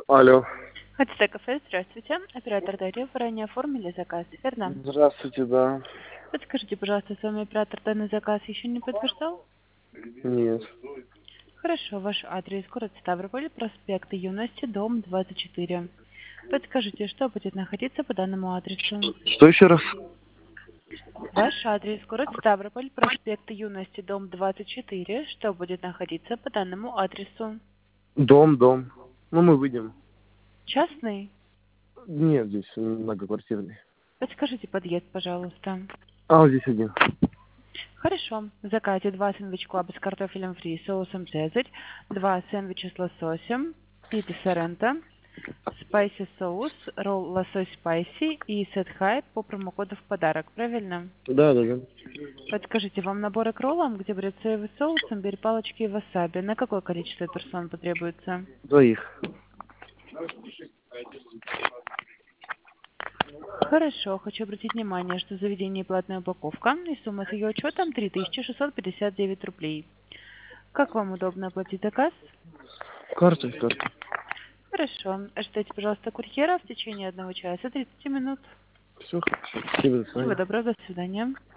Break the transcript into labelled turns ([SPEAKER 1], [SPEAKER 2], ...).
[SPEAKER 1] Алло.
[SPEAKER 2] ХТТ кафе, здравствуйте. Оператор Дарья, вы ранее оформили заказ, верно?
[SPEAKER 1] Здравствуйте, да.
[SPEAKER 2] Подскажите, пожалуйста, с вами оператор данный заказ еще не подтверждал?
[SPEAKER 1] Нет.
[SPEAKER 2] Хорошо, ваш адрес: город Ставрополь, проспект Юности, дом 24. Подскажите, что будет находиться по данному адресу?
[SPEAKER 1] Что еще раз?
[SPEAKER 2] Ваш адрес: город Ставрополь, проспект Юности, дом 24. Что будет находиться по данному адресу?
[SPEAKER 1] Дом. Ну, мы выйдем.
[SPEAKER 2] Частный?
[SPEAKER 1] Нет, здесь многоквартирный.
[SPEAKER 2] Подскажите подъезд, пожалуйста.
[SPEAKER 1] А, вот здесь один.
[SPEAKER 2] Хорошо. В заказе 2 сэндвич-клаба с картофелем фри, соусом цезарь, 2 сэндвича с лососем, пита соренто, спайси соус, ролл лосось спайси и сет хай по промокоду в подарок. Правильно?
[SPEAKER 1] Да.
[SPEAKER 2] Подскажите, вам наборы к роллам, где будет соевый соус, имбирь, палочки и васаби, на какое количество персон потребуется?
[SPEAKER 1] Двоих.
[SPEAKER 2] Хорошо. Хочу обратить внимание, что в заведении платная упаковка, и сумма с ее учетом 3659 рублей. Как вам удобно оплатить заказ?
[SPEAKER 1] Карта.
[SPEAKER 2] Хорошо. Ждите, пожалуйста, курьера в течение 1 часа 30 минут.
[SPEAKER 1] Все, хорошо. Спасибо, до
[SPEAKER 2] Всего
[SPEAKER 1] свидания.
[SPEAKER 2] доброго, до свидания.